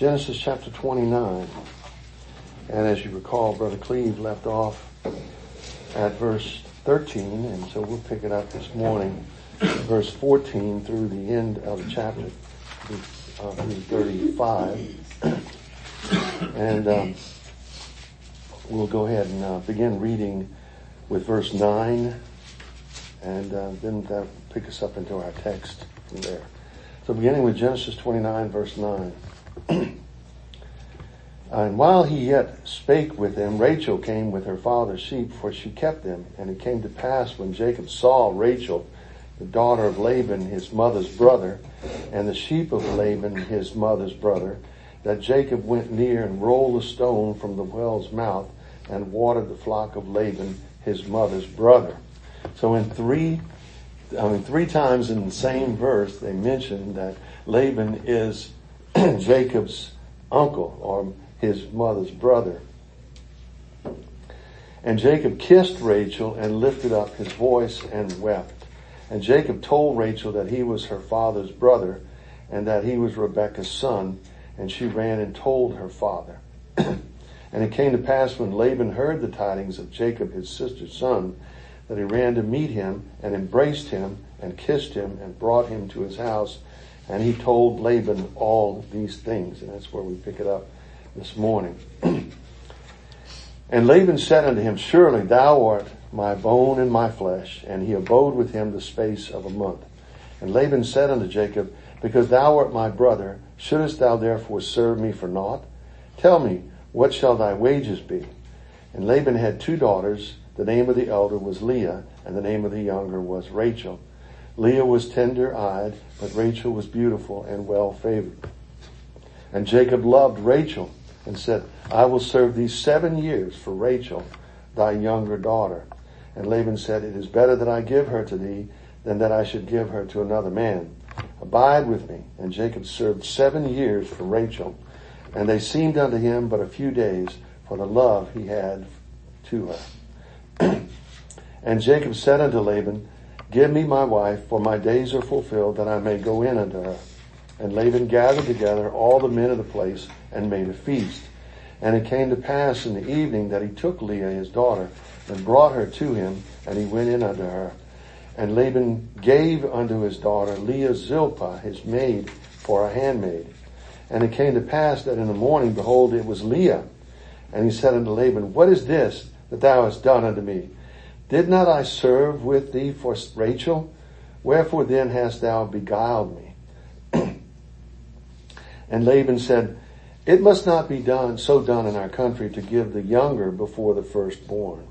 Genesis chapter 29. And as you recall, Brother Cleve left off at verse 13, and so we'll pick it up this morning, verse 14 through the end of the chapter, through 35. And we'll go ahead and begin reading with verse 9, and then that'll pick us up into our text from there. So beginning with Genesis 29, verse 9. And while he yet spake with them, Rachel came with her father's sheep, for she kept them. And it came to pass, when Jacob saw Rachel, the daughter of Laban, his mother's brother, and the sheep of Laban, his mother's brother, that Jacob went near and rolled a stone from the well's mouth and watered the flock of Laban, his mother's brother. So in three times in the same verse, they mention that Laban is Jacob's uncle, or his mother's brother. And Jacob kissed Rachel and lifted up his voice and wept. And Jacob told Rachel that he was her father's brother and that he was Rebekah's son. And she ran and told her father. And it came to pass, when Laban heard the tidings of Jacob, his sister's son, that he ran to meet him and embraced him and kissed him and brought him to his house. And he told Laban all these things. And that's where we pick it up this morning. And Laban said unto him, Surely thou art my bone and my flesh. And he abode with him the space of a month. And Laban said unto Jacob, Because thou art my brother, shouldest thou therefore serve me for naught? Tell me, what shall thy wages be? And Laban had two daughters. The name of the elder was Leah, and the name of the younger was Rachel. Leah was tender-eyed, but Rachel was beautiful and well-favored. And Jacob loved Rachel, and said, I will serve thee 7 years for Rachel, thy younger daughter. And Laban said, It is better that I give her to thee than that I should give her to another man. Abide with me. And Jacob served 7 years for Rachel. And they seemed unto him but a few days, for the love he had to her. And Jacob said unto Laban, Give me my wife, for my days are fulfilled, that I may go in unto her. And Laban gathered together all the men of the place and made a feast. And it came to pass in the evening that he took Leah his daughter and brought her to him, and he went in unto her. And Laban gave unto his daughter Leah Zilpah his maid for a handmaid. And it came to pass that in the morning, behold, it was Leah. And he said unto Laban, What is this that thou hast done unto me? Did not I serve with thee for Rachel? Wherefore then hast thou beguiled me? And Laban said, It must not be so done in our country, to give the younger before the firstborn.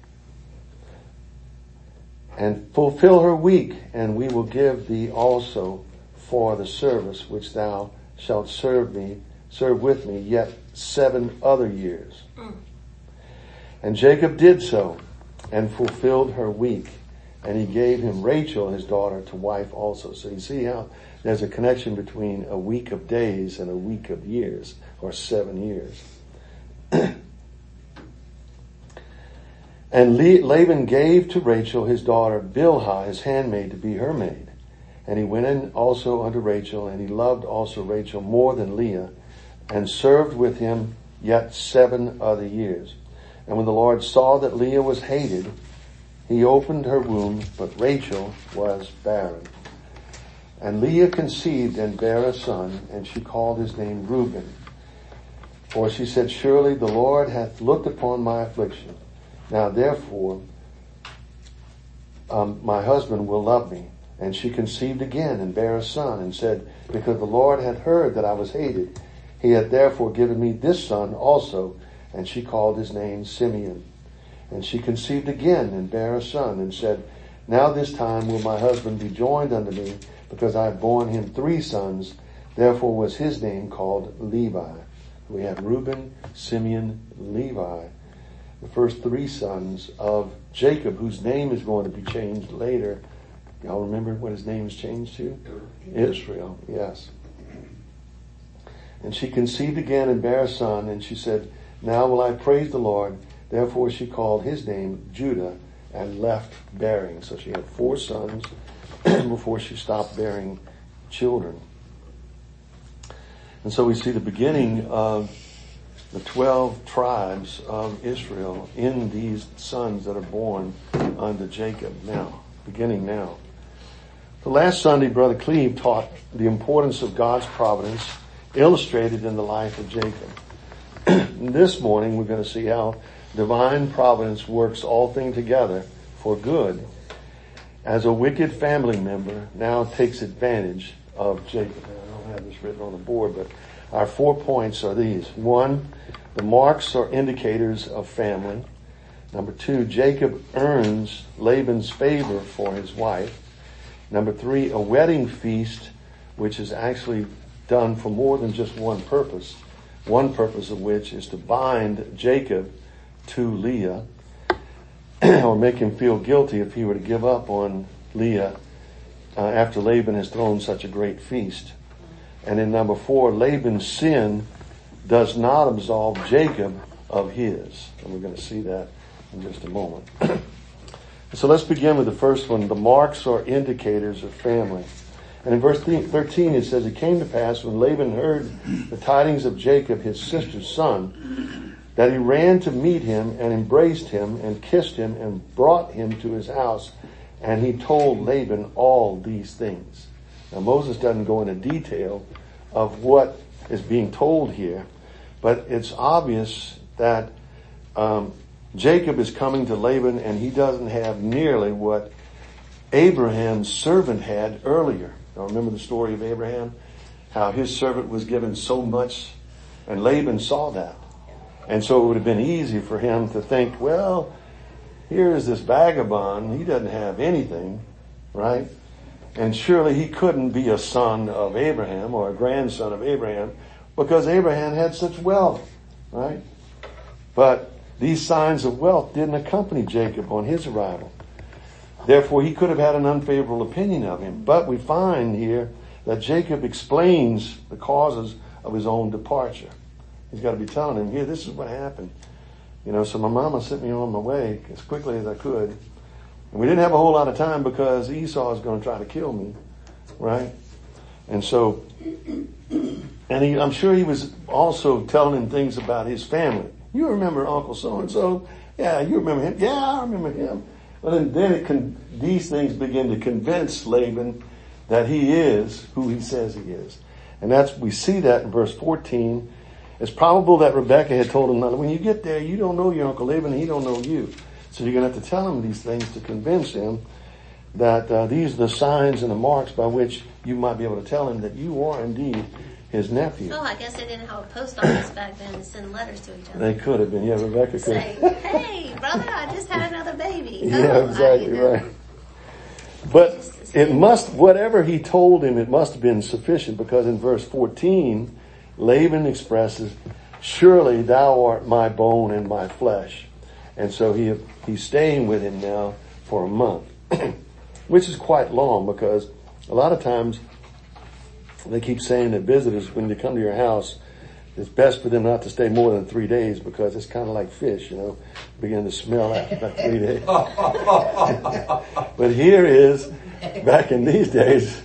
And fulfill her week, and we will give thee also for the service which thou shalt serve with me yet 7 other years. And Jacob did so, and fulfilled her week, and he gave him Rachel his daughter to wife also. So you see how there's a connection between a week of days and a week of years, or 7 years. And Laban gave to Rachel his daughter Bilhah his handmaid to be her maid. And he went in also unto Rachel, and he loved also Rachel more than Leah, and served with him yet 7 other years. And when the Lord saw that Leah was hated, he opened her womb, but Rachel was barren. And Leah conceived and bare a son, and she called his name Reuben. For she said, Surely the Lord hath looked upon my affliction. Now therefore, my husband will love me. And she conceived again and bare a son, and said, Because the Lord hath heard that I was hated, he hath therefore given me this son also. And she called his name Simeon. And she conceived again and bare a son, and said, Now this time will my husband be joined unto me, because I have borne him 3 sons. Therefore was his name called Levi. We have Reuben, Simeon, Levi, the first 3 sons of Jacob, whose name is going to be changed later. Y'all remember what his name is changed to? Israel, yes. And she conceived again and bare a son, and she said, Now will I praise the Lord. Therefore she called his name Judah, and left bearing. So she had 4 sons before she stopped bearing children. And so we see the beginning of the 12 tribes of Israel in these sons that are born unto Jacob now, beginning now. The last Sunday, Brother Cleve taught the importance of God's providence illustrated in the life of Jacob. This morning, we're going to see how divine providence works all things together for good as a wicked family member now takes advantage of Jacob. I don't have this written on the board, but our 4 points are these. 1, the marks or indicators of family. Number 2, Jacob earns Laban's favor for his wife. Number 3, a wedding feast, which is actually done for more than just one purpose of which is to bind Jacob to Leah, or make him feel guilty if he were to give up on Leah after Laban has thrown such a great feast. And in number 4, Laban's sin does not absolve Jacob of his. And we're going to see that in just a moment. So let's begin with the first one, the marks or indicators of family. And in verse 13 it says, it came to pass when Laban heard the tidings of Jacob, his sister's son, that he ran to meet him and embraced him and kissed him and brought him to his house. And he told Laban all these things. Now Moses doesn't go into detail of what is being told here, but it's obvious that Jacob is coming to Laban and he doesn't have nearly what Abraham's servant had earlier. Now remember the story of Abraham? How his servant was given so much, and Laban saw that. And so it would have been easy for him to think, well, here is this vagabond, he doesn't have anything, right? And surely he couldn't be a son of Abraham or a grandson of Abraham because Abraham had such wealth, right? But these signs of wealth didn't accompany Jacob on his arrival. Therefore, he could have had an unfavorable opinion of him. But we find here that Jacob explains the causes of his own departure. He's got to be telling him, here, this is what happened. So my mama sent me on my way as quickly as I could. And we didn't have a whole lot of time because Esau is going to try to kill me, right? And so, I'm sure he was also telling him things about his family. You remember Uncle so-and-so? Yeah, you remember him? Yeah, I remember him. Well, then these things begin to convince Laban that he is who he says he is. And we see that in verse 14. It's probable that Rebekah had told him, when you get there, you don't know your Uncle Laban and he don't know you. So you're going to have to tell him these things to convince him that these are the signs and the marks by which you might be able to tell him that you are indeed his nephew. Oh, I guess they didn't have a post office back then to send letters to each other. They could have been. Yeah, Rebekah could. Say, hey, brother, I just had another baby. Yeah, exactly right. But whatever he told him, it must have been sufficient because in verse 14, Laban expresses, surely thou art my bone and my flesh. And so he's staying with him now for a month, which is quite long because a lot of times they keep saying that visitors, when they come to your house, it's best for them not to stay more than 3 days because it's kind of like fish, begin to smell after about 3 days. But here is, back in these days,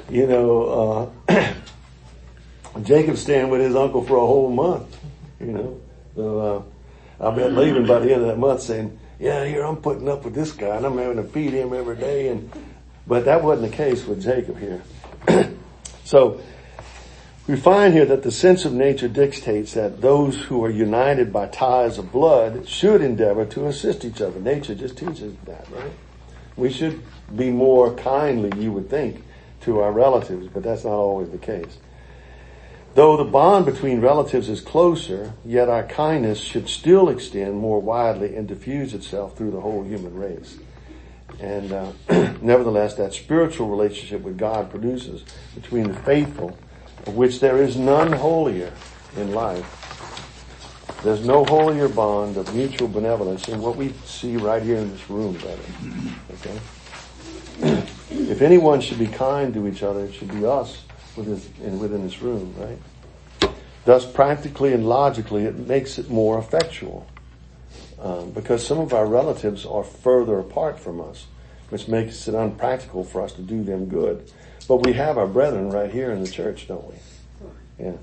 Jacob's staying with his uncle for a whole month, So, I bet Laban by the end of that month saying, yeah, here I'm putting up with this guy and I'm having to feed him every day. But that wasn't the case with Jacob here. So we find here that the sense of nature dictates that those who are united by ties of blood should endeavor to assist each other. Nature just teaches that, right? We should be more kindly, you would think, to our relatives, but that's not always the case. Though the bond between relatives is closer, yet our kindness should still extend more widely and diffuse itself through the whole human race. And nevertheless, that spiritual relationship with God produces between the faithful, of which there is none holier in life. There's no holier bond of mutual benevolence than what we see right here in this room, brother. Okay? If anyone should be kind to each other, it should be us within this room, right? Thus, practically and logically, it makes it more effectual. Because some of our relatives are further apart from us, which makes it unpractical for us to do them good. But we have our brethren right here in the church, don't we? Yeah.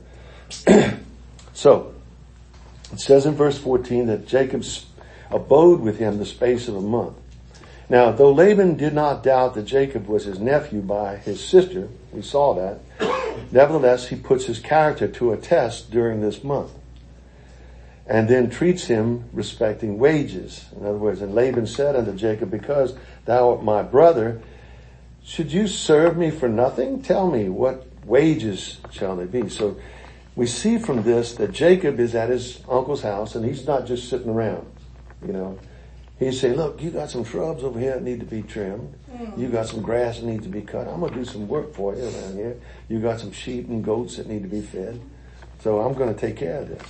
So, it says in verse 14 that Jacob abode with him the space of a month. Now, though Laban did not doubt that Jacob was his nephew by his sister, we saw that, nevertheless, he puts his character to a test during this month. And then treats him respecting wages. In other words, and Laban said unto Jacob, because thou art my brother, should you serve me for nothing? Tell me, what wages shall they be? So we see from this that Jacob is at his uncle's house and he's not just sitting around, you know. He's saying, look, you got some shrubs over here that need to be trimmed. You got some grass that needs to be cut. I'm going to do some work for you around here. You got some sheep and goats that need to be fed. So I'm going to take care of this.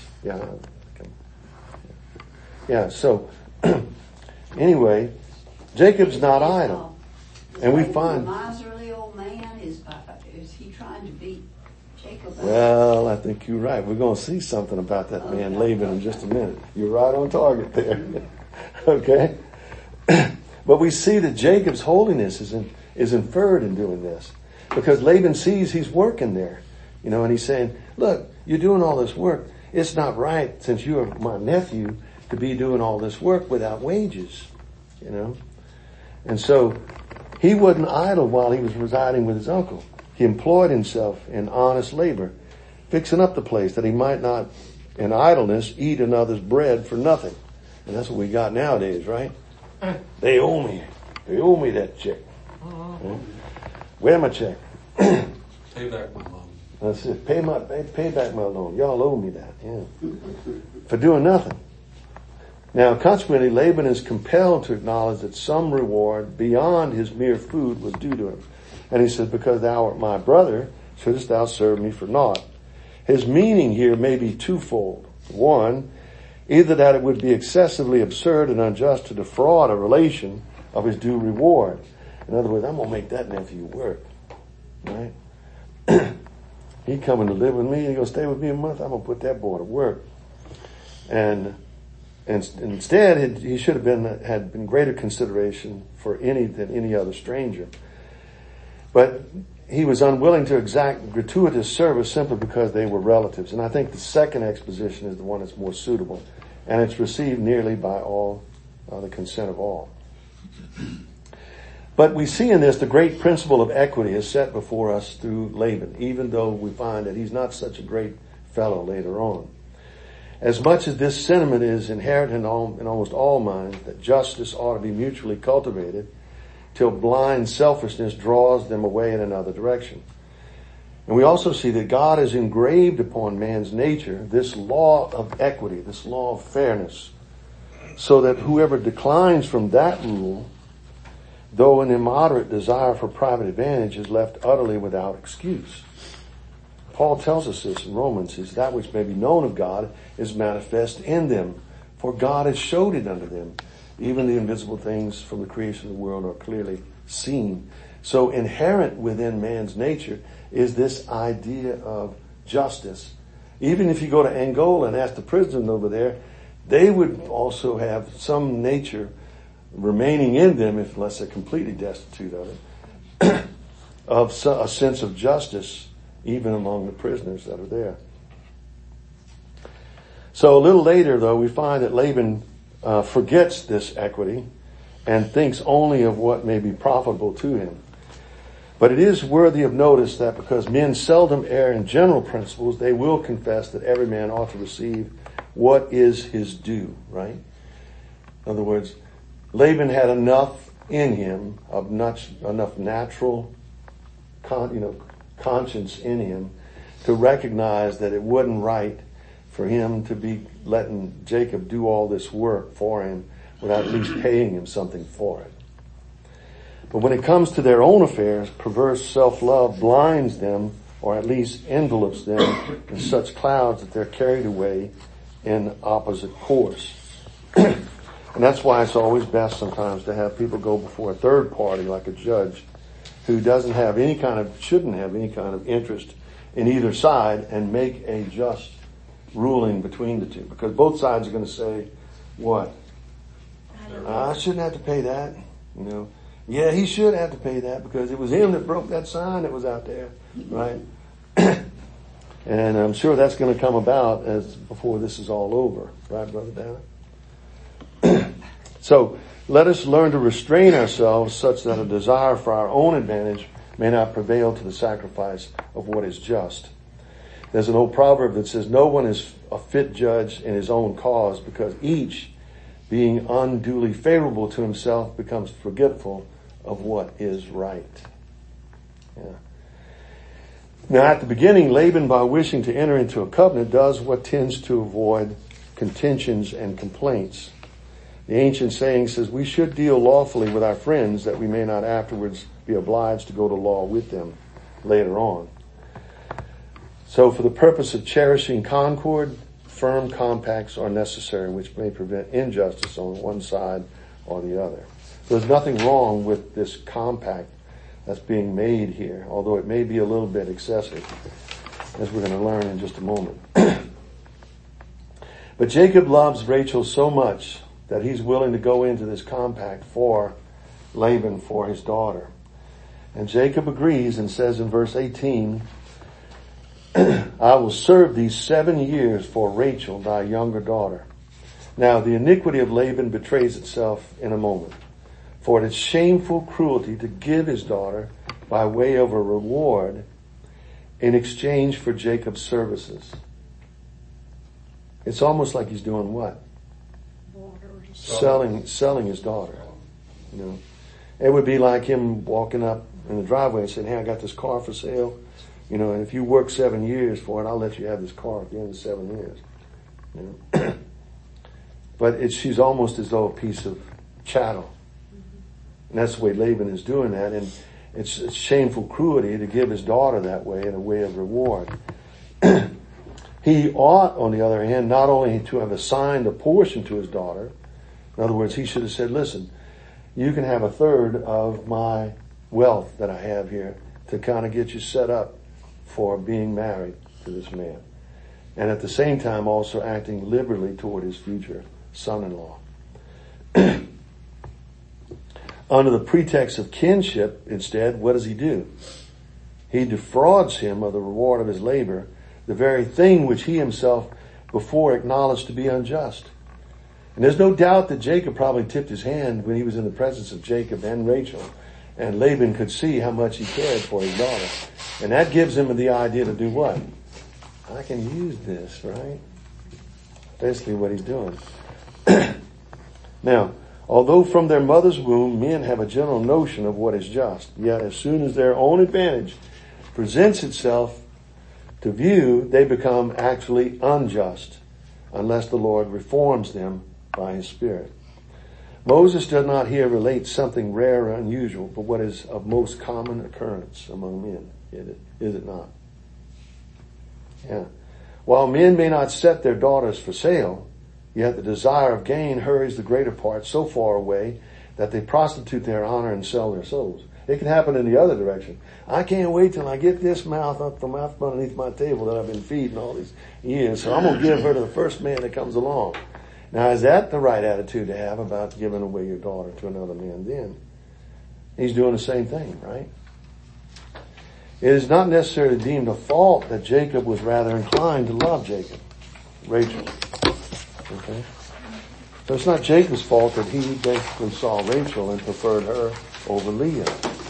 Yeah, so anyway, Jacob's not idle. And we find... The miserly old man, is he trying to beat Jacob up? Well, I think you're right. We're going to see something about that man Laban in just a minute. You're right on target there. Okay? But we see that Jacob's holiness is inferred in doing this. Because Laban sees he's working there. You know, and he's saying, look, you're doing all this work. It's not right, since you're my nephew, to be doing all this work without wages. You know? And so, he wasn't idle while he was residing with his uncle. He employed himself in honest labor, fixing up the place that he might not, in idleness, eat another's bread for nothing. And that's what we got nowadays, right? They owe me. They owe me that check. Where my check? Pay back my loan. That's it. Pay back my loan. Y'all owe me that. Yeah. For doing nothing. Now, consequently, Laban is compelled to acknowledge that some reward beyond his mere food was due to him. And he says, because thou art my brother, shouldest thou serve me for naught. His meaning here may be twofold. One, either that it would be excessively absurd and unjust to defraud a relation of his due reward. In other words, I'm going to make that nephew work. Right? He coming to live with me, he going to stay with me a month, I'm going to put that boy to work. And instead, he should have had been greater consideration for than any other stranger. But he was unwilling to exact gratuitous service simply because they were relatives. And I think the second exposition is the one that's more suitable. And it's received nearly by all, the consent of all. But we see in this the great principle of equity is set before us through Laban, even though we find that he's not such a great fellow later on. As much as this sentiment is inherent in almost all minds, that justice ought to be mutually cultivated, till blind selfishness draws them away in another direction. And we also see that God has engraved upon man's nature this law of equity, this law of fairness, so that whoever declines from that rule, though an immoderate desire for private advantage, is left utterly without excuse. Paul tells us this in Romans, is that which may be known of God is manifest in them, for God has showed it unto them. Even the invisible things from the creation of the world are clearly seen. So inherent within man's nature is this idea of justice. Even if you go to Angola and ask the prisoners over there, they would also have some nature remaining in them, unless they're completely destitute of it, of a sense of justice, even among the prisoners that are there. So a little later, though, we find that Laban forgets this equity and thinks only of what may be profitable to him. But it is worthy of notice that because men seldom err in general principles, they will confess that every man ought to receive what is his due, right? In other words, Laban had enough in him, enough natural conscience in him to recognize that it wasn't right for him to be letting Jacob do all this work for him without at least paying him something for it. But when it comes to their own affairs, perverse self-love blinds them, or at least envelopes them in such clouds that they're carried away in opposite course. And that's why it's always best sometimes to have people go before a third party, like a judge, who shouldn't have any kind of interest in either side, and make a just ruling between the two. Because both sides are going to say, what? I shouldn't have to pay that. Yeah, he should have to pay that because it was him that broke that sign that was out there, right? And I'm sure that's going to come about before this is all over. Right, Brother Dana? So let us learn to restrain ourselves such that a desire for our own advantage may not prevail to the sacrifice of what is just. There's an old proverb that says, no one is a fit judge in his own cause, because each, being unduly favorable to himself, becomes forgetful of what is right. Yeah. Now at the beginning, Laban, by wishing to enter into a covenant, does what tends to avoid contentions and complaints. The ancient saying says, we should deal lawfully with our friends, that we may not afterwards be obliged to go to law with them later on. So for the purpose of cherishing concord, firm compacts are necessary, which may prevent injustice on one side or the other. So there's nothing wrong with this compact that's being made here, although it may be a little bit excessive, as we're going to learn in just a moment. But Jacob loves Rachel so much that he's willing to go into this compact for Laban, for his daughter. And Jacob agrees and says in verse 18, I will serve thee 7 years for Rachel, thy younger daughter. Now the iniquity of Laban betrays itself in a moment, for it is shameful cruelty to give his daughter by way of a reward in exchange for Jacob's services. It's almost like he's doing what? Selling his daughter. You know, it would be like him walking up in the driveway and saying, hey, I got this car for sale. You know, and if you work 7 years for it, I'll let you have this car at the end of 7 years. You know? But she's almost as though a piece of chattel. And that's the way Laban is doing that. And it's shameful cruelty to give his daughter that way in a way of reward. He ought, on the other hand, not only to have assigned a portion to his daughter. In other words, he should have said, listen, you can have a third of my wealth that I have here to kind of get you set up for being married to this man. And at the same time also acting liberally toward his future son-in-law. Under the pretext of kinship, instead, what does he do? He defrauds him of the reward of his labor, the very thing which he himself before acknowledged to be unjust. And there's no doubt that Jacob probably tipped his hand when he was in the presence of Jacob and Rachel, and Laban could see how much he cared for his daughter. And that gives him the idea to do what? I can use this, right? Basically what he's doing. Now, although from their mother's womb men have a general notion of what is just, yet as soon as their own advantage presents itself to view, they become actually unjust unless the Lord reforms them by his Spirit. Moses does not here relate something rare or unusual, but what is of most common occurrence among men. Is it not? Yeah. While men may not set their daughters for sale, yet the desire of gain hurries the greater part so far away that they prostitute their honor and sell their souls. It can happen in the other direction. I can't wait till I get this mouth up from out from underneath my table that I've been feeding all these years, so I'm going to give her to the first man that comes along. Now, is that the right attitude to have about giving away your daughter to another man then? He's doing the same thing, right? It is not necessarily deemed a fault that Jacob was rather inclined to love Rachel. Okay? So it's not Jacob's fault that he basically saw Rachel and preferred her over Leah.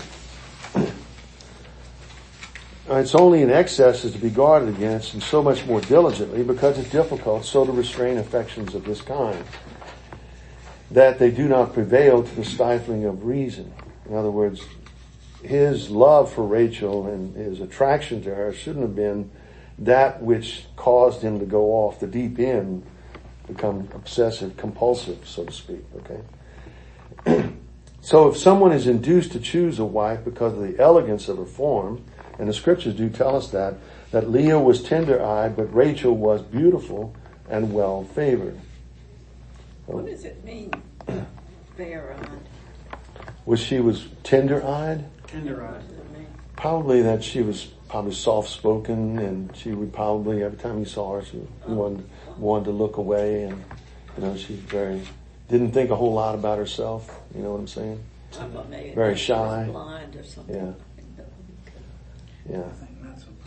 It's only in excesses to be guarded against, and so much more diligently, because it's difficult so to restrain affections of this kind, that they do not prevail to the stifling of reason. In other words, his love for Rachel and his attraction to her shouldn't have been that which caused him to go off the deep end, become obsessive, compulsive, so to speak, okay? So if someone is induced to choose a wife because of the elegance of her form, and the scriptures do tell us that Leah was tender-eyed, but Rachel was beautiful and well-favored. What does it mean, fair-eyed? Was she was tender-eyed? Tender-eyed. Probably that she was probably soft-spoken, and she would probably, every time you saw her, she wanted to look away, and, you know, she didn't think a whole lot about herself, you know what I'm saying? Very shy. Blind or something. Yeah. Yeah. I think not so pretty.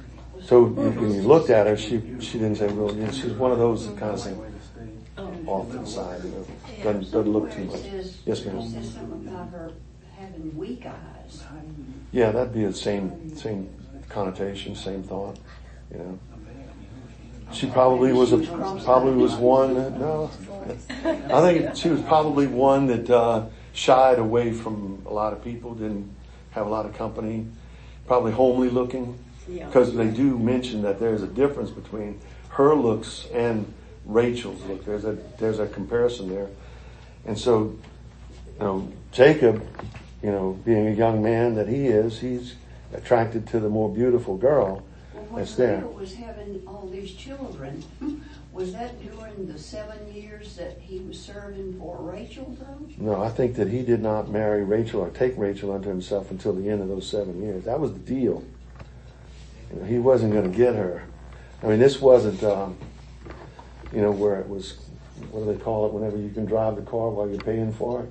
So when you looked at her, she didn't say, well, you know, she's one of those that kind of say, off to the side, you know, doesn't look too much. Yes, ma'am. It says something about her having weak eyes. Yeah, that'd be the same connotation, same thought, you know. She probably was one. No, I think she was probably one that shied away from a lot of people, didn't have a lot of company, probably homely looking, because they do mention that there's a difference between her looks and Rachel's look. There's a comparison there, and so, you know, Jacob, you know, being a young man that he is, he's attracted to the more beautiful girl that's there. When Leah was having all these children, was that during the 7 years that he was serving for Rachel, though? No, I think that he did not marry Rachel or take Rachel unto himself until the end of those 7 years. That was the deal. You know, he wasn't going to get her. I mean, this wasn't, you know, where it was, what do they call it, whenever you can drive the car while you're paying for it?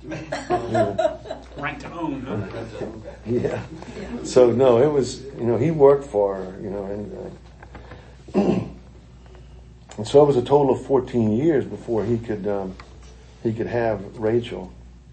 Right to own, huh? Yeah. So no, it was, you know, he worked for her, you know, and so it was a total of 14 years before he could have Rachel.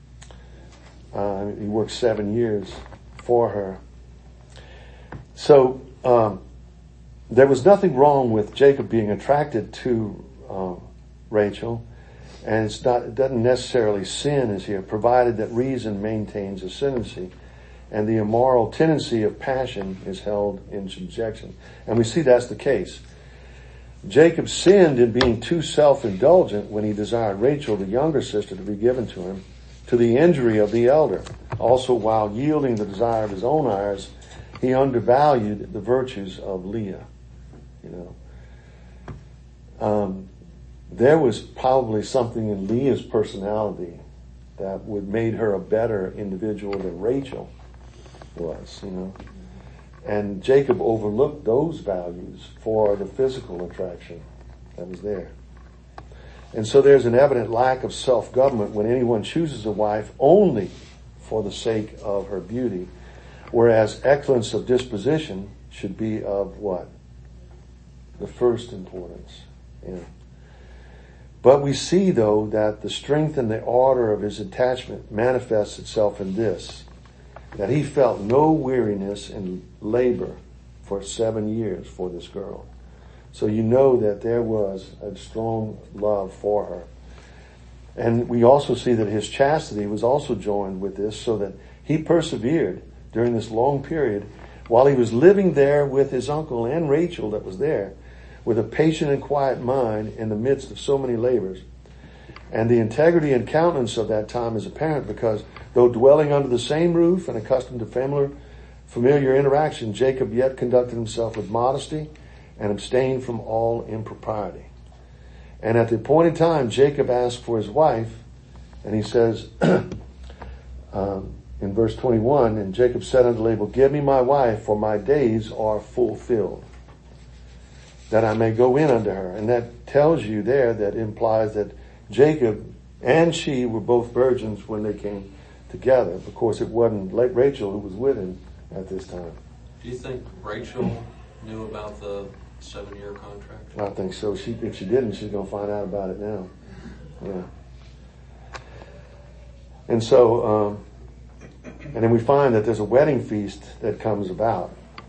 He worked 7 years for her. So, there was nothing wrong with Jacob being attracted to, Rachel. And it doesn't necessarily sin is here, provided that reason maintains ascendancy and the immoral tendency of passion is held in subjection. And we see that's the case. Jacob sinned in being too self-indulgent when he desired Rachel, the younger sister, to be given to him, to the injury of the elder. Also, while yielding the desire of his own eyes, he undervalued the virtues of Leah. You know, there was probably something in Leah's personality that would made her a better individual than Rachel was, you know. And Jacob overlooked those values for the physical attraction that was there. And so there's an evident lack of self-government when anyone chooses a wife only for the sake of her beauty, whereas excellence of disposition should be of what? The first importance. Yeah. But we see, though, that the strength and the ardor of his attachment manifests itself in this, that he felt no weariness in labor for 7 years for this girl. So you know that there was a strong love for her. And we also see that his chastity was also joined with this, so that he persevered during this long period while he was living there with his uncle and Rachel that was there, with a patient and quiet mind in the midst of so many labors. And the integrity and countenance of that time is apparent because though dwelling under the same roof and accustomed to familiar interaction, Jacob yet conducted himself with modesty and abstained from all impropriety. And at the appointed time, Jacob asked for his wife, and he says, in verse 21, and Jacob said unto Laban, give me my wife, for my days are fulfilled, that I may go in unto her. And that tells you there, that implies that Jacob and she were both virgins when they came together. Of course, it wasn't Rachel who was with him at this time. Do you think Rachel knew about the 7-year contract? I think so. If she didn't, she's going to find out about it now. Yeah. And so, and then we find that there's a wedding feast that comes about.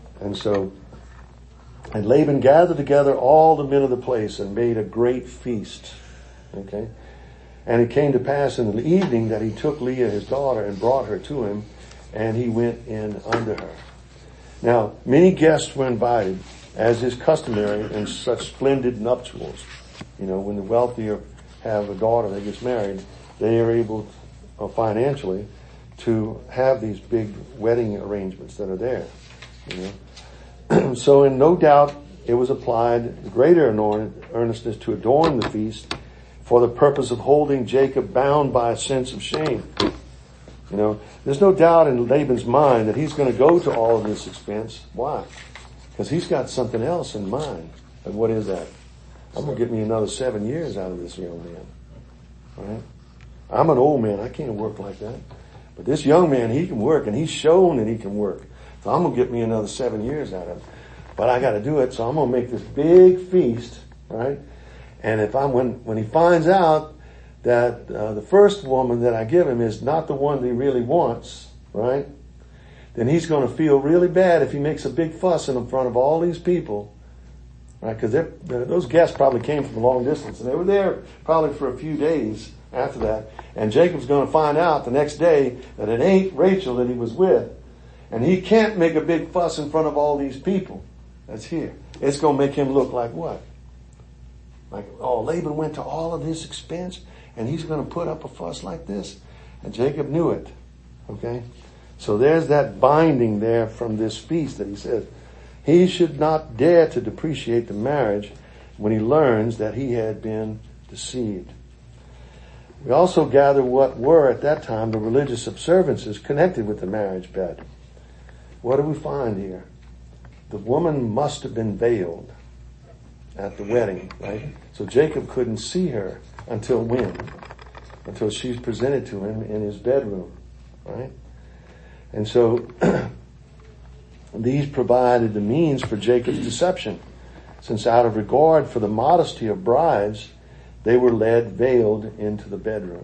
And Laban gathered together all the men of the place and made a great feast. Okay. And it came to pass in the evening that he took Leah his daughter and brought her to him, and he went in unto her. Now, many guests were invited, as is customary in such splendid nuptials. You know, when the wealthier have a daughter that gets married, they are able financially to have these big wedding arrangements that are there. You know. So, in no doubt, it was applied greater earnestness to adorn the feast for the purpose of holding Jacob bound by a sense of shame. You know, there's no doubt in Laban's mind that he's going to go to all of this expense. Why? Because he's got something else in mind. And what is that? I'm going to get me another 7 years out of this young man. All right? I'm an old man. I can't work like that. But this young man, he can work, and he's shown that he can work. So I'm going to get me another 7 years out of him. but I got to do it. So I'm going to make this big feast, right? And when he finds out that the first woman that I give him is not the one that he really wants, right? Then he's going to feel really bad if he makes a big fuss in front of all these people, right? Because those guests probably came from a long distance, and they were there probably for a few days after that. And Jacob's going to find out the next day that it ain't Rachel that he was with, and he can't make a big fuss in front of all these people that's here. It's going to make him look like what? Like, oh, Laban went to all of this expense, and he's going to put up a fuss like this? And Jacob knew it. Okay? So there's that binding there from this feast that he says. He should not dare to depreciate the marriage when he learns that he had been deceived. We also gather what were at that time the religious observances connected with the marriage bed. What do we find here? The woman must have been veiled at the wedding, right? So Jacob couldn't see her until when? Until she's presented to him in his bedroom, right? And so these provided the means for Jacob's deception, since out of regard for the modesty of brides, they were led veiled into the bedroom.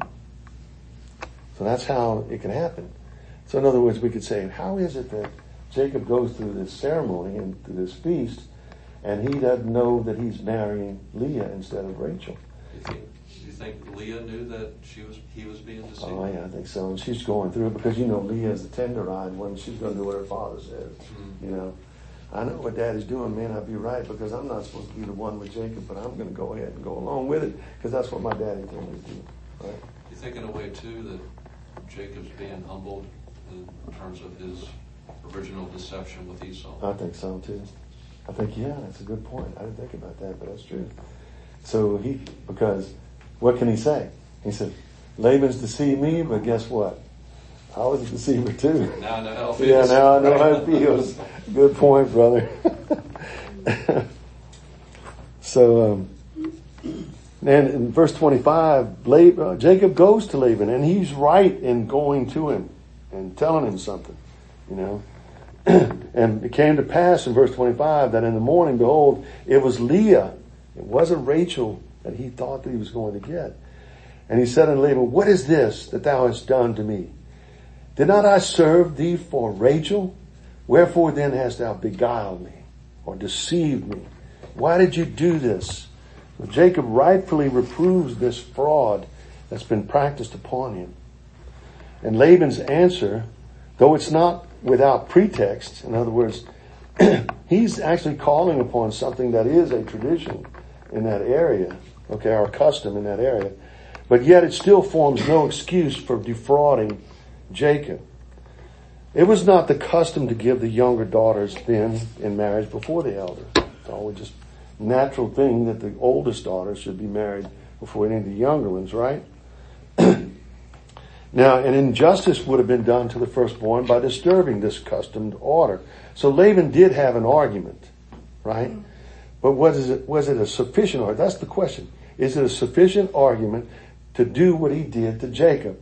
So that's how it can happen. So in other words, we could say, how is it that Jacob goes through this ceremony and through this feast, and he doesn't know that he's marrying Leah instead of Rachel? Do you think Leah knew that he was being deceived? Oh yeah, I think so. And she's going through it because Leah is the tender-eyed one. She's going to do what her father says. Mm-hmm. I know what Daddy's doing. May not be right because I'm not supposed to be the one with Jacob, but I'm going to go ahead and go along with it because that's what my daddy told me to do. Right? You think in a way too that Jacob's being humbled in terms of his original deception with Esau? I think so too. I think, yeah, that's a good point. I didn't think about that, but that's true. So because what can he say? He said, Laban's deceived me, but guess what? I was a deceiver too. Now I know how it feels. Yeah, now I know how it feels. Good point, brother. So, then in verse 25, Jacob goes to Laban, and he's right in going to him and telling him something, And it came to pass in verse 25 that in the morning, behold, it was Leah. It wasn't Rachel that he thought that he was going to get. And he said unto Laban, what is this that thou hast done to me? Did not I serve thee for Rachel? Wherefore then hast thou beguiled me or deceived me? Why did you do this? So Jacob rightfully reproves this fraud that's been practiced upon him. And Laban's answer, though it's not without pretext, in other words, he's actually calling upon something that is a tradition in that area, or custom in that area, but yet it still forms no excuse for defrauding Jacob. It was not the custom to give the younger daughters then in marriage before the elder. It's always just a natural thing that the oldest daughters should be married before any of the younger ones, right? Now, an injustice would have been done to the firstborn by disturbing this customed order. So Laban did have an argument, right? But was it a sufficient argument? That's the question. Is it a sufficient argument to do what he did to Jacob?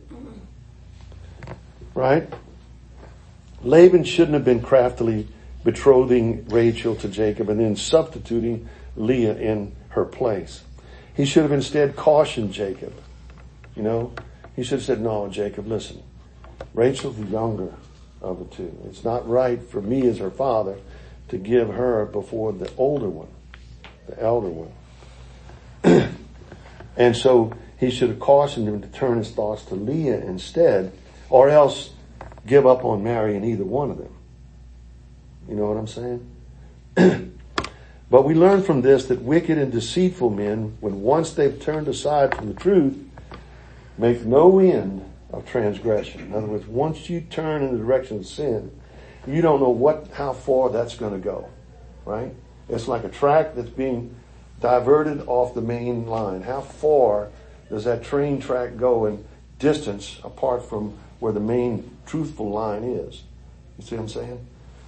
Right? Laban shouldn't have been craftily betrothing Rachel to Jacob and then substituting Leah in her place. He should have instead cautioned Jacob. He should have said, no, Jacob, listen. Rachel's the younger of the two. It's not right for me as her father to give her before the older one, the elder one. And so he should have cautioned him to turn his thoughts to Leah instead, or else give up on marrying either one of them. You know what I'm saying? But we learn from this that wicked and deceitful men, when once they've turned aside from the truth, make no end of transgression. In other words, once you turn in the direction of sin, you don't know how far that's going to go, right? It's like a track that's being diverted off the main line. How far does that train track go in distance apart from where the main truthful line is? You see what I'm saying?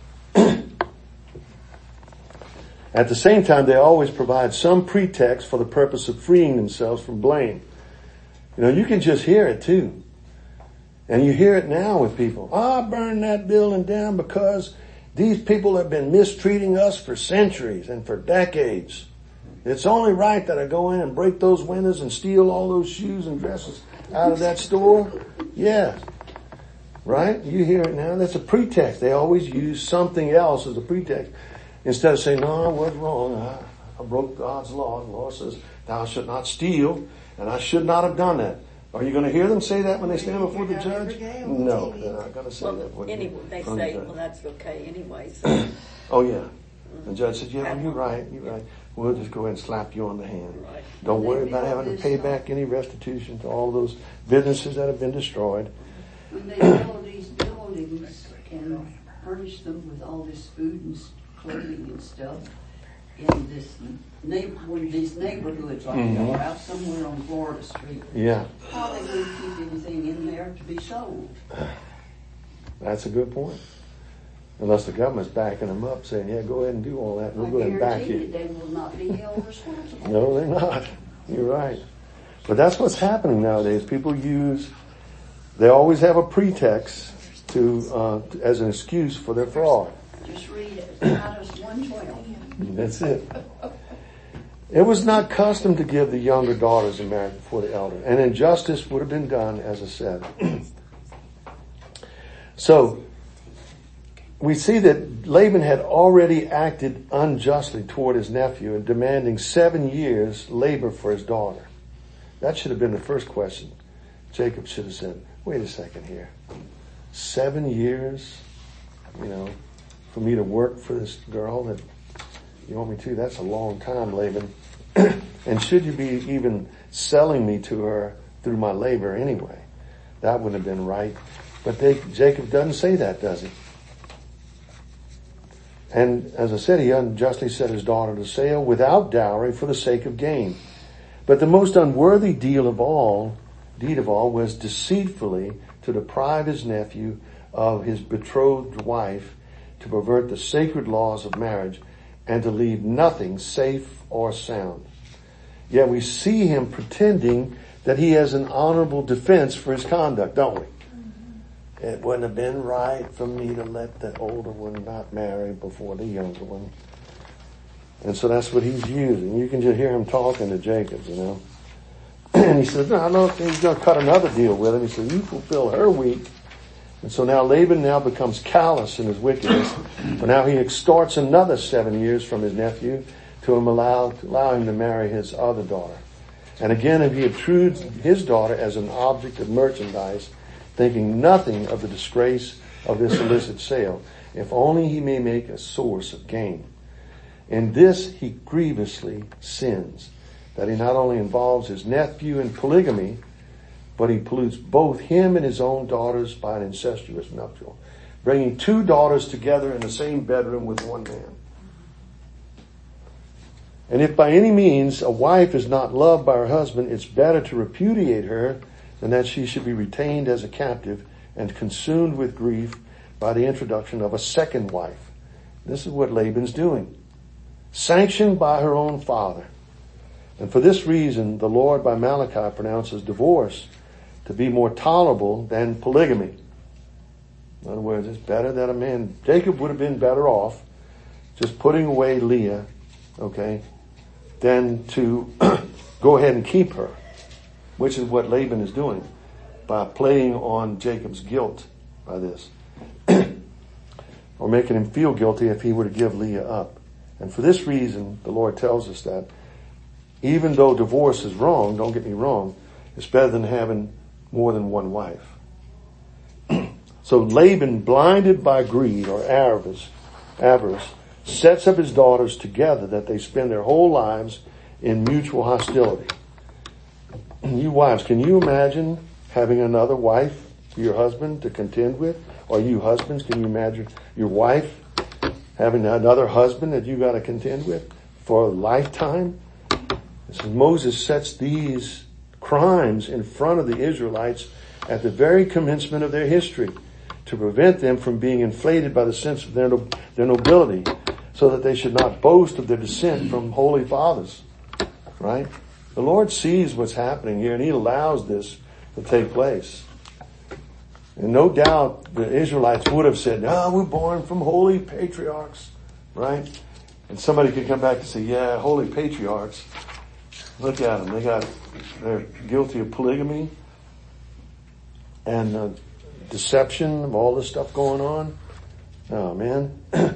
At the same time, they always provide some pretext for the purpose of freeing themselves from blame. You can just hear it too. And you hear it now with people. I burned that building down because These people have been mistreating us for centuries and for decades. It's only right that I go in and break those windows and steal all those shoes and dresses out of that store. Yeah. Right? You hear it now. That's a pretext. They always use something else as a pretext. Instead of saying, no, I was wrong. I broke God's law. The law says, thou shalt not steal, and I should not have done that. Are you going to hear them say that when they stand before the judge? No, they're not going to say that. Anyway, they say, well, that's okay anyway. So. Oh, yeah. The judge said, yeah, you're right. We'll just go ahead and slap you on the hand. Right. Don't worry about having to pay back any restitution to all those businesses that have been destroyed. When they build these buildings and furnish them with all this food and clothing and stuff in this these neighborhoods like they are out somewhere on Florida Street. Yeah. How are they going to keep anything in there to be sold? That's a good point. Unless the government's backing them up saying, yeah, go ahead and do all that. We'll go ahead and back you. They will not be held responsible. No, they're not. You're right. But that's what's happening nowadays. People they always have a pretext as an excuse for their fraud. Just read Titus 1:12. That's it. It was not custom to give the younger daughters in marriage before the elder. An injustice would have been done, as I said. So, we see that Laban had already acted unjustly toward his nephew in demanding 7 years labor for his daughter. That should have been the first question. Jacob should have said, wait a second here. 7 years, for me to work for this girl that you want me to? That's a long time, Laban. And should you be even selling me to her through my labor anyway? That wouldn't have been right. But Jacob doesn't say that, does he? And as I said, he unjustly set his daughter to sale without dowry for the sake of gain. But the most unworthy deed of all was deceitfully to deprive his nephew of his betrothed wife, to pervert the sacred laws of marriage, and to leave nothing safe or sound. Yet we see him pretending that he has an honorable defense for his conduct, don't we? It wouldn't have been right for me to let the older one not marry before the younger one. And so that's what he's using. You can just hear him talking to Jacob, And he says, no, he's going to cut another deal with him. He says, you fulfill her week. And so now Laban becomes callous in his wickedness. But now he extorts another 7 years from his nephew to allow him to marry his other daughter. And again, he intrudes his daughter as an object of merchandise, thinking nothing of the disgrace of this illicit sale, if only he may make a source of gain. In this he grievously sins, that he not only involves his nephew in polygamy, but he pollutes both him and his own daughters by an incestuous nuptial, bringing 2 daughters together in the same bedroom with one man. And if by any means a wife is not loved by her husband, it's better to repudiate her than that she should be retained as a captive and consumed with grief by the introduction of a second wife. This is what Laban's doing, sanctioned by her own father. And for this reason, the Lord by Malachi pronounces divorce to be more tolerable than polygamy. In other words, it's better that a man, Jacob would have been better off just putting away Leah, than to go ahead and keep her, which is what Laban is doing by playing on Jacob's guilt by this. Or making him feel guilty if he were to give Leah up. And for this reason, the Lord tells us that even though divorce is wrong, don't get me wrong, it's better than having more than one wife. So Laban, blinded by greed or avarice, sets up his daughters together that they spend their whole lives in mutual hostility. You wives, can you imagine having another wife for your husband to contend with? Or you husbands, can you imagine your wife having another husband that you got to contend with for a lifetime? So Moses sets these crimes in front of the Israelites at the very commencement of their history to prevent them from being inflated by the sense of their nobility, so that they should not boast of their descent from holy fathers. Right? The Lord sees what's happening here, and he allows this to take place. And no doubt the Israelites would have said, no, we're born from holy patriarchs, right? And somebody could come back and say, yeah, holy patriarchs. Look at them. They're guilty of polygamy and deception of all this stuff going on. Oh man.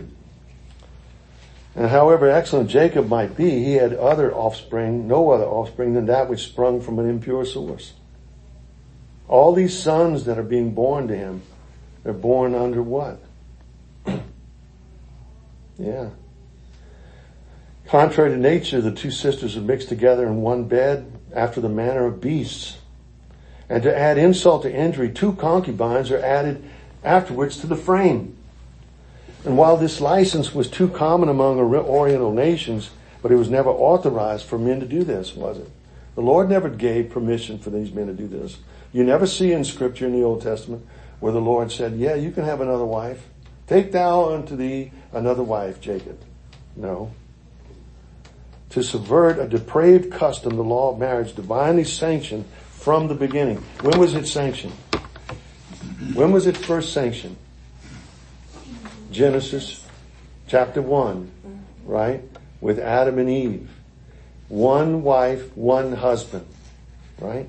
And however excellent Jacob might be, he had no other offspring than that which sprung from an impure source. All these sons that are being born to him, they're born under what? Yeah. Contrary to nature, the two sisters are mixed together in one bed after the manner of beasts. And to add insult to injury, two concubines are added afterwards to the frame. And while this license was too common among Oriental nations, but it was never authorized for men to do this, was it? The Lord never gave permission for these men to do this. You never see in Scripture in the Old Testament where the Lord said, yeah, you can have another wife. Take thou unto thee another wife, Jacob. No. To subvert a depraved custom, the law of marriage, divinely sanctioned from the beginning. When was it sanctioned? When was it first sanctioned? Genesis chapter 1, right? With Adam and Eve. One wife, one husband, right?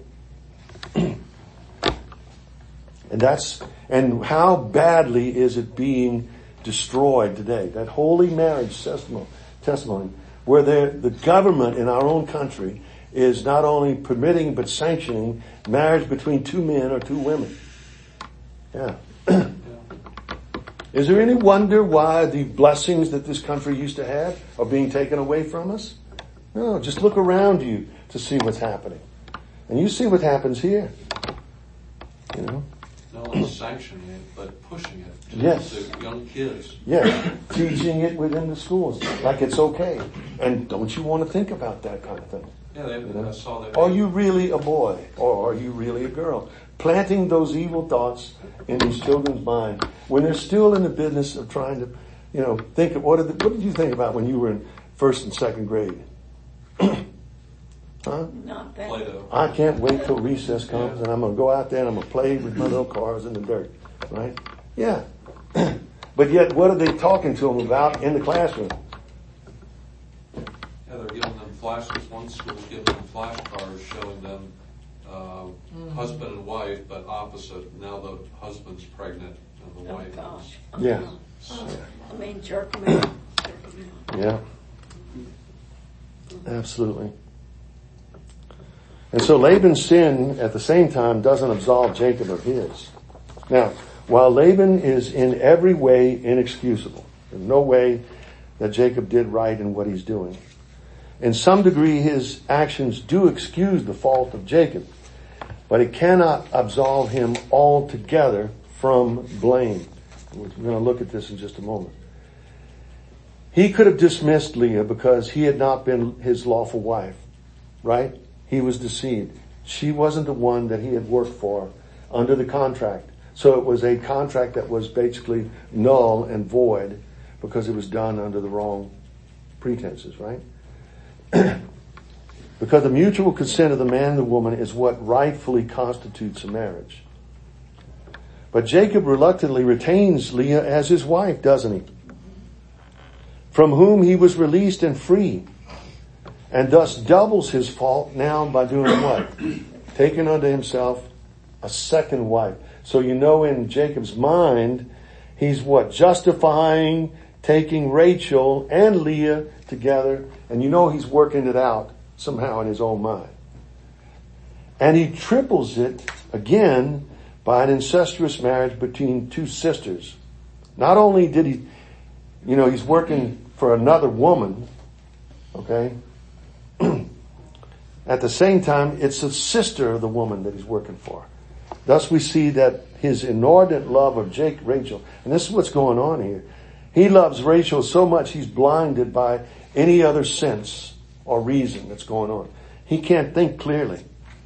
And how badly is it being destroyed today? That holy marriage testimony, where the government in our own country is not only permitting but sanctioning marriage between two men or two women. Yeah. Is there any wonder why the blessings that this country used to have are being taken away from us? No, just look around you to see what's happening. And you see what happens here. You know? Not only sanctioning it, but pushing it to Yes. young kids. Yes, teaching it within the schools like it's okay. And don't you want to think about that kind of thing? Yeah, I saw that. Are you really a boy or are you really a girl? Planting those evil thoughts in these children's mind when they're still in the business of trying to, think of what did you think about when you were in first and second grade? Huh? Not that. Play-Doh. I can't wait till recess comes and I'm going to go out there and I'm going to play with my little cars in the dirt, right? Yeah. But yet, what are they talking to them about in the classroom? Yeah, they're giving them flashes. One school's giving them flashcards showing them husband and wife, but opposite. Now the husband's pregnant and the Oh wife gosh. is. Yeah. I mean, jerk them out. Yeah. Absolutely. And so Laban's sin at the same time doesn't absolve Jacob of his. Now, while Laban is in every way inexcusable, there's no way that Jacob did right in what he's doing. In some degree, his actions do excuse the fault of Jacob, but it cannot absolve him altogether from blame. We're going to look at this in just a moment. He could have dismissed Leah because he had not been his lawful wife, right? He was deceived. She wasn't the one that he had worked for under the contract. So it was a contract that was basically null and void because it was done under the wrong pretenses, right? Because the mutual consent of the man and the woman is what rightfully constitutes a marriage. But Jacob reluctantly retains Leah as his wife, doesn't he? From whom he was released and free, and thus doubles his fault now by doing what? Taking unto himself a second wife. So in Jacob's mind, he's what? Justifying taking Rachel and Leah together, and he's working it out somehow in his own mind. And he triples it again by an incestuous marriage between two sisters. Not only did he, he's working for another woman, okay? At the same time, it's a sister of the woman that he's working for. Thus we see that his inordinate love of Rachel, and this is what's going on here. He loves Rachel so much he's blinded by any other sense or reason that's going on. He can't think clearly.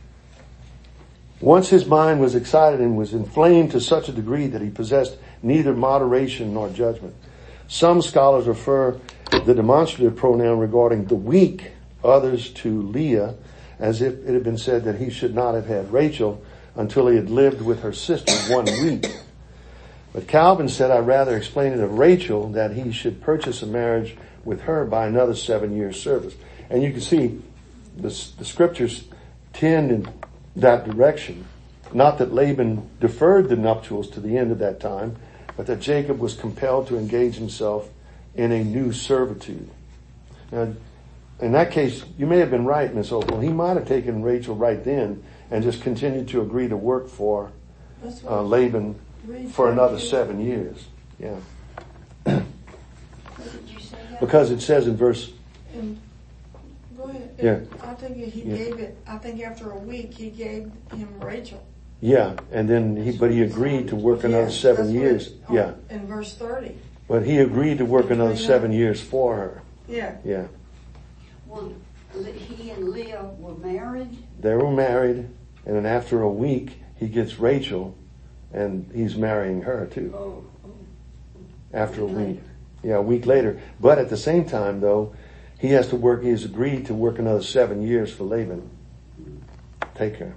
Once his mind was excited and was inflamed to such a degree that he possessed neither moderation nor judgment. Some scholars refer the demonstrative pronoun regarding the weak, others to Leah, as if it had been said that he should not have had Rachel, until he had lived with her sister 1 week. But Calvin said, I'd rather explain it of Rachel that he should purchase a marriage with her by another 7 years service. And you can see the scriptures tend in that direction. Not that Laban deferred the nuptials to the end of that time, but that Jacob was compelled to engage himself in a new servitude. Now, in that case, you may have been right, Miss Opal. He might have taken Rachel right then and just continued to agree to work for Laban for another 7 years. Yeah. What did you say? Because it says in verse... Go ahead. Yeah. I think he gave it, I think after a week he gave him Rachel. Yeah, and then he agreed to work another 7 years. Yeah. In verse 30. But he agreed to work another 7 years for her. Yeah. Yeah. Well, he and Leah were married? They were married, and then after a week, he gets Rachel, and he's marrying her too. Oh. After a week. Yeah, a week later. But at the same time, though, he has agreed to work another 7 years for Laban. Take her.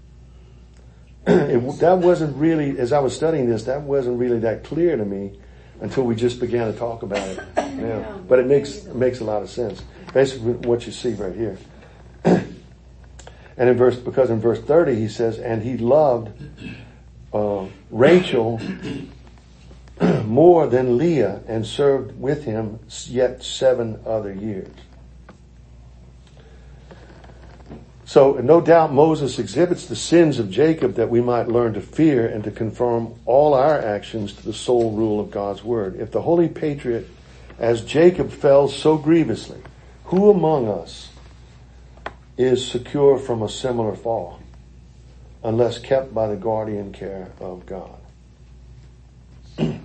That wasn't really, as I was studying this, that wasn't really that clear to me until we just began to talk about it. Yeah. But it makes a lot of sense. Basically what you see right here. And because in verse 30 he says, and he loved Rachel more than Leah and served with him yet 7 other years. So no doubt Moses exhibits the sins of Jacob that we might learn to fear and to conform all our actions to the sole rule of God's word. If the holy patriot as Jacob fell so grievously, who among us is secure from a similar fall unless kept by the guardian care of God? And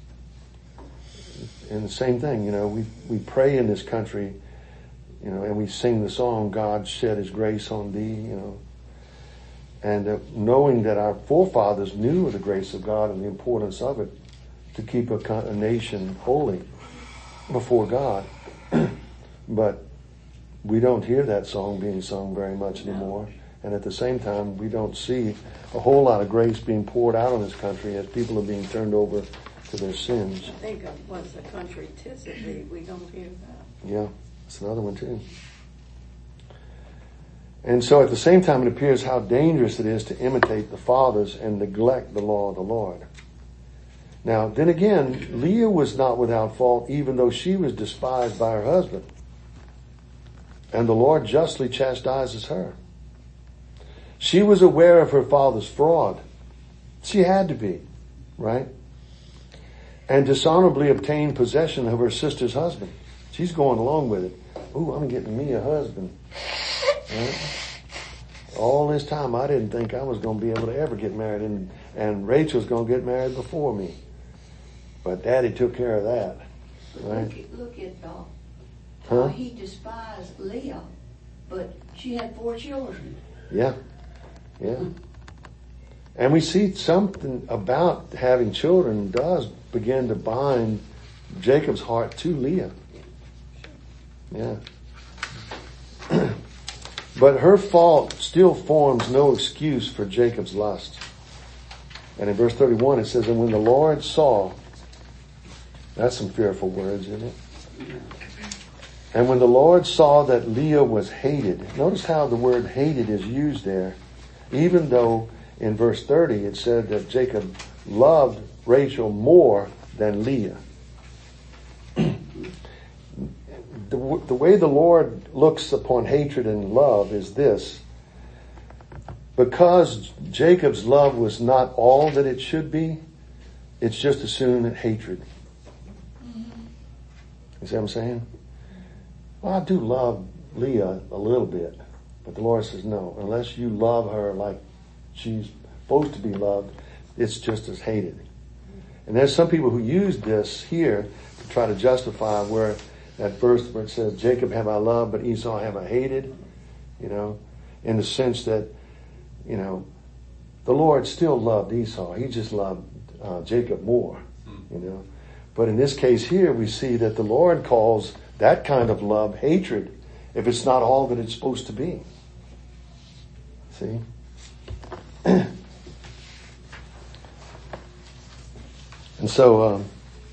the same thing, we pray in this country, and we sing the song, God shed his grace on thee, and knowing that our forefathers knew of the grace of God and the importance of it to keep a nation holy before God. But we don't hear that song being sung very much anymore. And at the same time, we don't see a whole lot of grace being poured out on this country as people are being turned over to their sins. I think of what's the country Tissy, we don't hear that. Yeah, that's another one too. And so at the same time, it appears how dangerous it is to imitate the fathers and neglect the law of the Lord. Now, then again, Leah was not without fault, even though she was despised by her husband. And the Lord justly chastises her. She was aware of her father's fraud. She had to be, right? And dishonorably obtained possession of her sister's husband. She's going along with it. Ooh, I'm getting me a husband. Right? All this time I didn't think I was going to be able to ever get married, and Rachel's going to get married before me. But Daddy took care of that. Right? Look at how he despised Leah, but she had 4 children. Yeah. Yeah. And we see something about having children does begin to bind Jacob's heart to Leah. Yeah. But her fault still forms no excuse for Jacob's lust. And in verse 31 it says, and when the Lord saw, that's some fearful words, isn't it? And when the Lord saw that Leah was hated, notice how the word hated is used there, even though in verse 30 it said that Jacob loved Rachel more than Leah. The way the Lord looks upon hatred and love is this. Because Jacob's love was not all that it should be, it's just as soon hatred. You see what I'm saying? Well, I do love Leah a little bit, but the Lord says no, unless you love her like she's supposed to be loved, it's just as hated. And there's some people who use this here to try to justify where that verse where it says, Jacob have I loved, but Esau have I hated, in the sense that, the Lord still loved Esau. He just loved Jacob more, But in this case here, we see that the Lord calls that kind of love hatred if it's not all that it's supposed to be. See? And so,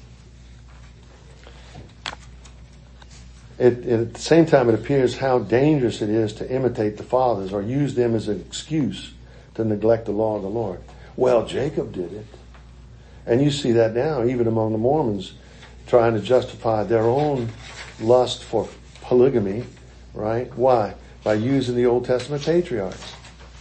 at the same time, it appears how dangerous it is to imitate the fathers or use them as an excuse to neglect the law of the Lord. Well, Jacob did it. And you see that now, even among the Mormons, trying to justify their own lust for polygamy, right? Why? By using the Old Testament patriarchs.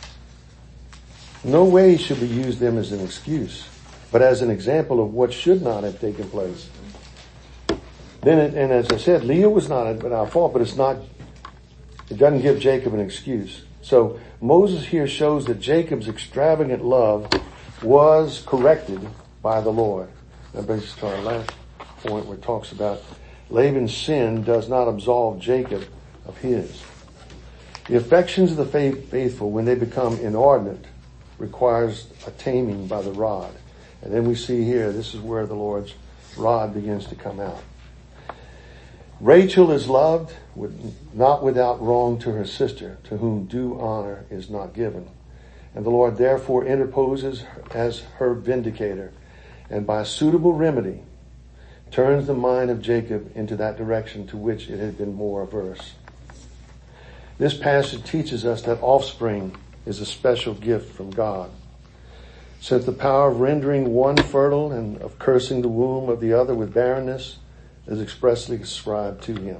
No way should we use them as an excuse, but as an example of what should not have taken place. Then, and as I said, Leah was not at our fault, but it doesn't give Jacob an excuse. So Moses here shows that Jacob's extravagant love was corrected by the Lord. That brings us to our last point where it talks about Laban's sin does not absolve Jacob of his. The affections of the faithful, when they become inordinate, requires a taming by the rod. And then we see here, this is where the Lord's rod begins to come out. Rachel is loved, not without wrong to her sister, to whom due honor is not given. And the Lord therefore interposes as her vindicator, and by a suitable remedy turns the mind of Jacob into that direction to which it had been more averse. This passage teaches us that offspring is a special gift from God. Since the power of rendering one fertile and of cursing the womb of the other with barrenness is expressly ascribed to him.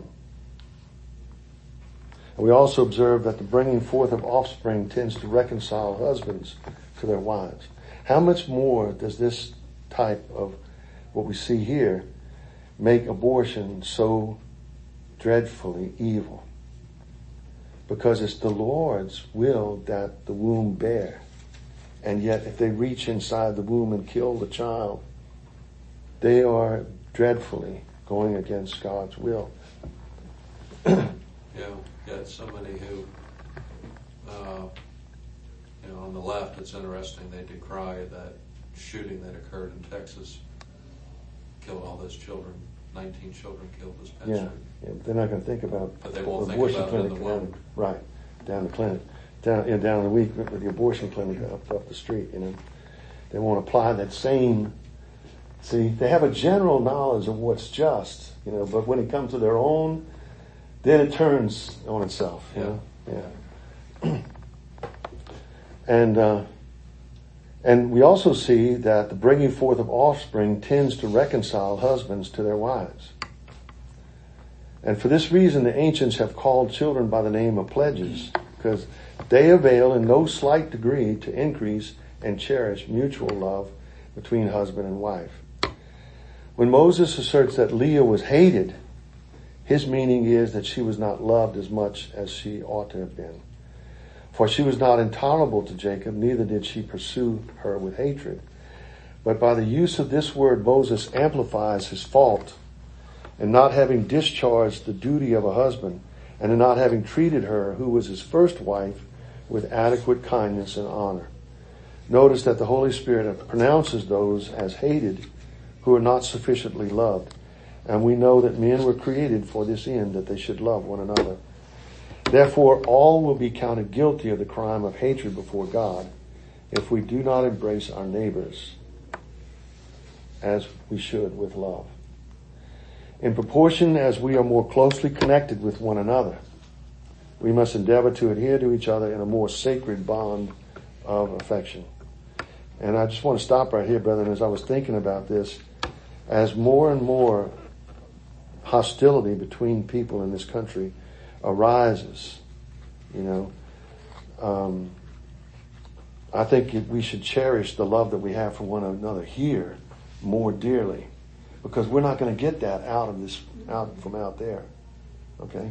And we also observe that the bringing forth of offspring tends to reconcile husbands to their wives. How much more does this type of what we see here make abortion so dreadfully evil? Because it's the Lord's will that the womb bear. And yet if they reach inside the womb and kill the child, they are dreadfully going against God's will. Yeah, so many who, on the left, it's interesting, they decry that shooting that occurred in Texas, killed all those children, 19 children killed this past week. Yeah, they're not going to think about but they won't the think abortion about clinic it in the womb. down the clinic, down the week with the abortion clinic up the street. They won't apply that same. See, they have a general knowledge of what's just, but when it comes to their own, then it turns on itself. Yeah. And we also see that the bringing forth of offspring tends to reconcile husbands to their wives. And for this reason, the ancients have called children by the name of pledges, because they avail in no slight degree to increase and cherish mutual love between husband and wife. When Moses asserts that Leah was hated, his meaning is that she was not loved as much as she ought to have been. For she was not intolerable to Jacob, neither did she pursue her with hatred. But by the use of this word, Moses amplifies his fault in not having discharged the duty of a husband and in not having treated her, who was his first wife, with adequate kindness and honor. Notice that the Holy Spirit pronounces those as hated who are not sufficiently loved. And we know that men were created for this end, that they should love one another. Therefore, all will be counted guilty of the crime of hatred before God if we do not embrace our neighbors as we should with love. In proportion as we are more closely connected with one another, we must endeavor to adhere to each other in a more sacred bond of affection. And I just want to stop right here, brethren, as I was thinking about this, as more and more hostility between people in this country arises, I think we should cherish the love that we have for one another here more dearly, because we're not going to get that out from out there. Okay?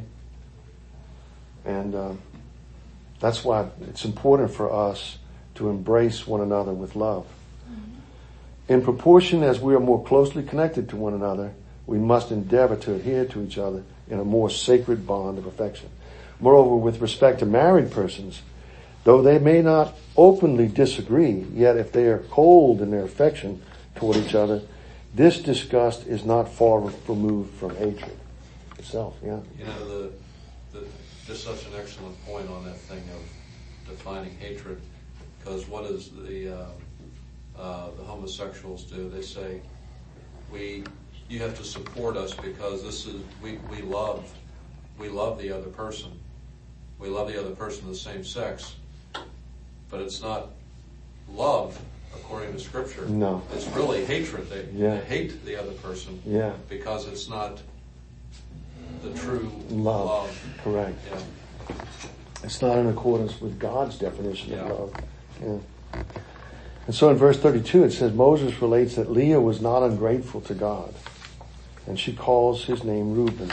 And that's why it's important for us to embrace one another with love. In proportion as we are more closely connected to one another, we must endeavor to adhere to each other in a more sacred bond of affection. Moreover, with respect to married persons, though they may not openly disagree, yet if they are cold in their affection toward each other, this disgust is not far removed from hatred itself. Yeah. Just such an excellent point on that thing of defining hatred, because what does the homosexuals do? They say, you have to support us because we love the other person. We love the other person of the same sex, but it's not love according to Scripture. No. It's really hatred. They hate the other person because it's not the true love. Correct. Yeah. It's not in accordance with God's definition of love. Yeah. And so in verse 32 it says, Moses relates that Leah was not ungrateful to God, and she calls his name Reuben.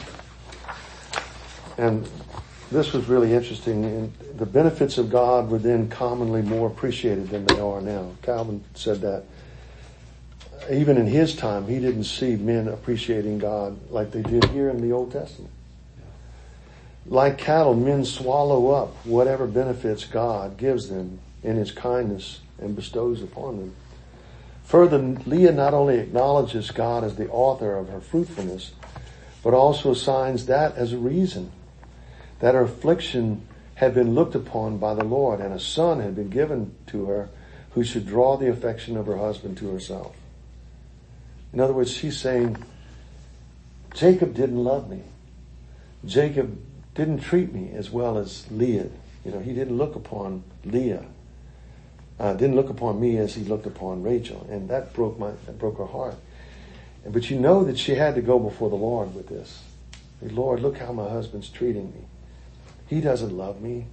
And this was really interesting. And the benefits of God were then commonly more appreciated than they are now. Calvin said that even in his time, he didn't see men appreciating God like they did here in the Old Testament. Like cattle, men swallow up whatever benefits God gives them in his kindness and bestows upon them. Further, Leah not only acknowledges God as the author of her fruitfulness, but also assigns that as a reason that her affliction had been looked upon by the Lord, and a son had been given to her who should draw the affection of her husband to herself. In other words, she's saying, Jacob didn't love me. Jacob didn't treat me as well as Leah. He didn't look upon Leah. Didn't look upon me as he looked upon Rachel. And that broke her heart. But you know that she had to go before the Lord with this. Lord, look how my husband's treating me. He doesn't love me,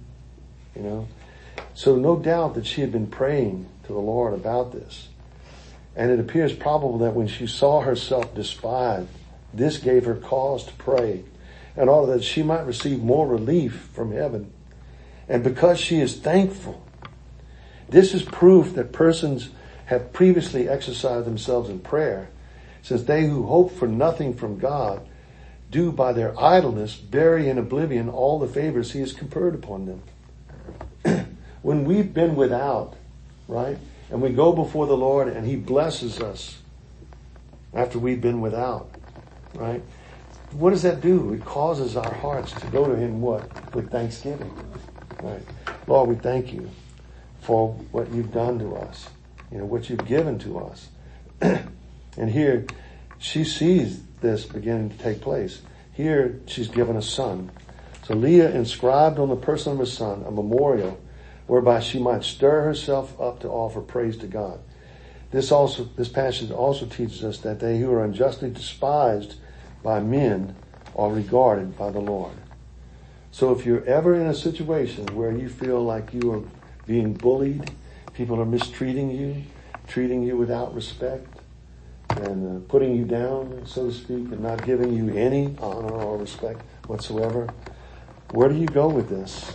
So no doubt that she had been praying to the Lord about this. And it appears probable that when she saw herself despised, this gave her cause to pray in order that she might receive more relief from heaven. And because she is thankful, this is proof that persons have previously exercised themselves in prayer, since they who hope for nothing from God do by their idleness bury in oblivion all the favors he has conferred upon them. When we've been without, right, and we go before the Lord and he blesses us after we've been without, right, what does that do? It causes our hearts to go to him with thanksgiving, right? Lord, we thank you for what you've done to us, what you've given to us. And here she sees this beginning to take place. Here she's given a son. So Leah inscribed on the person of her son a memorial whereby she might stir herself up to offer praise to God. This passage also teaches us that they who are unjustly despised by men are regarded by the Lord. So if you're ever in a situation where you feel like you are being bullied, people are mistreating you, treating you without respect, and putting you down, so to speak, and not giving you any honor or respect whatsoever, where do you go with this?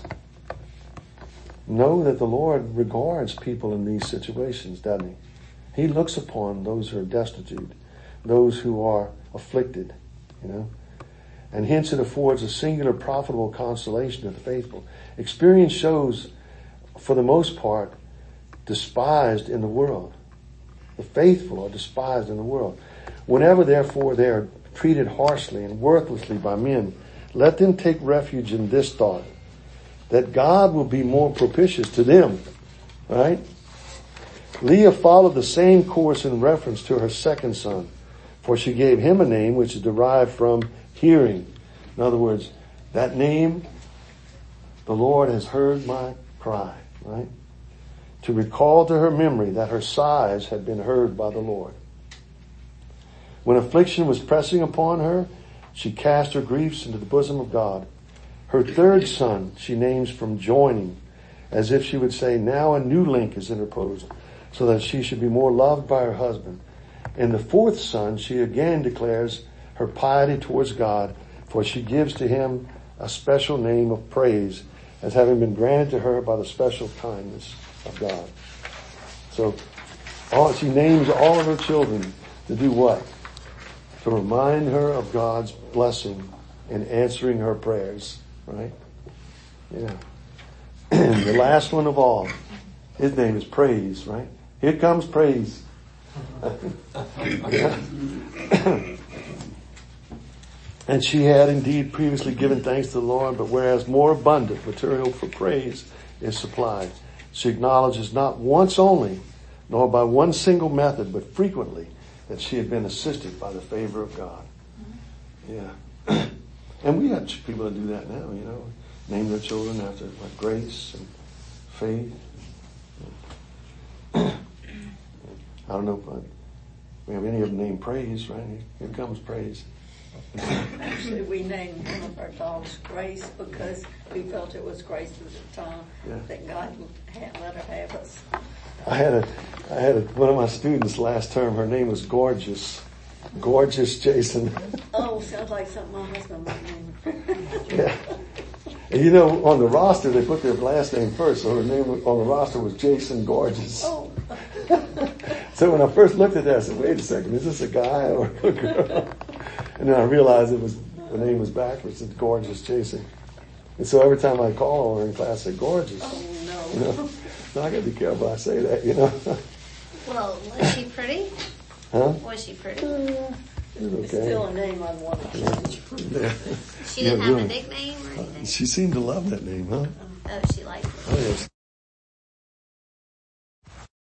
Know that the Lord regards people in these situations, doesn't he? He looks upon those who are destitute, those who are afflicted, and hence it affords a singular profitable consolation to the faithful. Experience shows, for the most part, despised in the world. The faithful are despised in the world. Whenever, therefore, they are treated harshly and worthlessly by men, let them take refuge in this thought, that God will be more propitious to them, right? Leah followed the same course in reference to her second son, for she gave him a name which is derived from hearing. In other words, that name, the Lord has heard my cry, right? To recall to her memory that her sighs had been heard by the Lord. When affliction was pressing upon her, she cast her griefs into the bosom of God. Her third son she names from joining, as if she would say, now a new link is interposed, so that she should be more loved by her husband. In the fourth son she again declares her piety towards God, for she gives to him a special name of praise, as having been granted to her by the special kindness of God. So she names all of her children to do what? To remind her of God's blessing in answering her prayers, right? Yeah. The last one of all, his name is Praise, right? Here comes praise. And she had indeed previously given thanks to the Lord, but whereas more abundant material for praise is supplied, she acknowledges not once only, nor by one single method, but frequently, that she had been assisted by the favor of God. Yeah. And we have people that do that now, name their children after like Grace and Faith. I don't know if we have any of them named Praise, right? Here comes Praise. Actually, we named one of our dogs Grace because we felt it was Grace at the time that God had let her have us. I had one of my students last term. Her name was Gorgeous Jason. Oh, sounds like something my husband might name. Yeah. And on the roster they put their last name first, so her name on the roster was Jason Gorgeous. Oh. So when I first looked at that, I said, "Wait a second, is this a guy or a girl?" And then I realized the name was backwards. It's Gorgeous Jason. And so every time I call her in class, I say Gorgeous. Oh no. So I got to be careful I say that, Well, was she pretty? Huh? Was she pretty? It was It's okay. still a name I'd want to change. Yeah. She didn't have a nickname or anything? She seemed to love that name, huh? Oh, she liked it. Oh, yes.